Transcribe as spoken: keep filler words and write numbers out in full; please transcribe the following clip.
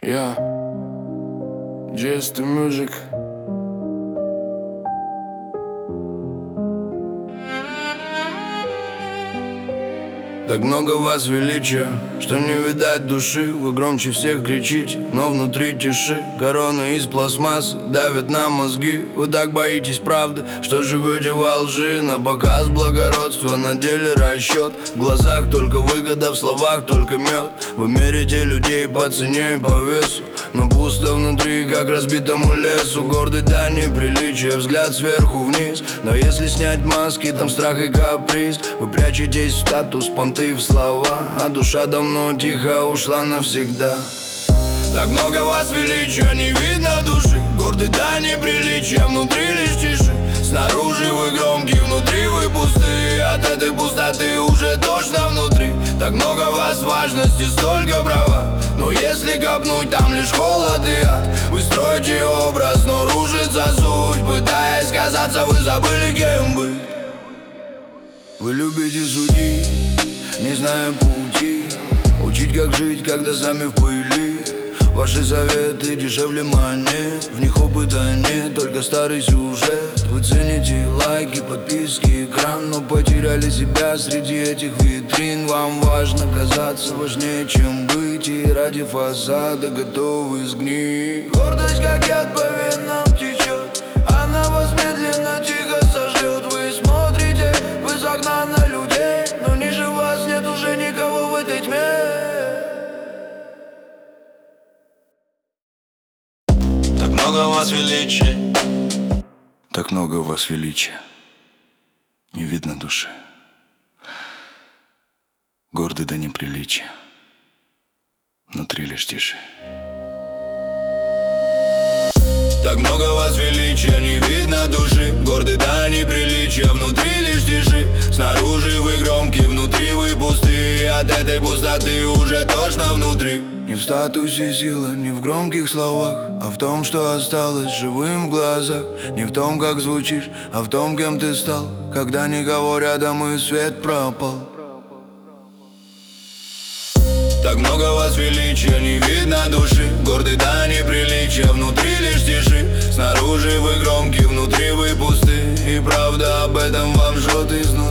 Я Just the music. Так много вас величия, что не видать души. Вы громче всех кричите, но внутри тиши. Корона из пластмассы давит на мозги. Вы так боитесь правды, что живете во лжи. На показ благородства, на деле расчет. В глазах только выгода, в словах только мед. Вы мерите людей по цене и по весу, но пусто внутри, как разбитому лесу. Гордый до неприличия, взгляд сверху вниз. Но если снять маски, там страх и каприз. Вы прячетесь в статус, понты в слова, а душа давно тихо ушла навсегда. Так много вас величия, не видно души. Гордый до неприличия, внутри лишь тиши. Снаружи вы громкие, внутри вы пустые. От этой пустоты уже точно внутри. Так много вас важности, столько права, но если копнуть, там лишь холод и ад. Вы строите образ, но рушится суть. Пытаясь казаться, вы забыли, кем быть. Вы любите судить, не зная пути, учить, как жить, когда сами в пыли. Ваши советы дешевле монет, в них опыта нет, только старый сюжет. Вы цените лайки, подписки, экран, но потеряли себя среди этих витрин. Вам важно казаться важнее, чем быть, и ради фасада готовы сгнить. Гордость, как яд, по венам течет, она вас медленно, тихо сожрет. Вы смотрите в окна на людей, но ниже вас нет уже никого в этой тьме. Так много вас величия, так много вас величия, не видно души. Гордый до неприличия, внутри лишь тиши. Так много вас величия, не видно души. Гордый до неприличия, внутри лишь тиши. Снаружи вы громкие, внутри вы пустые. От этой пустоты уже точно внутри. Не в статусе сила, не в громких словах, а в том, что осталось живым в глазах. Не в том, как звучишь, а в том, кем ты стал, когда никого рядом и свет пропал. Так много вас величия, не видно души. Гордый до неприличия, внутри лишь тиши. Снаружи вы громкие, внутри вы пусты. И правда об этом вам жжет изнутри.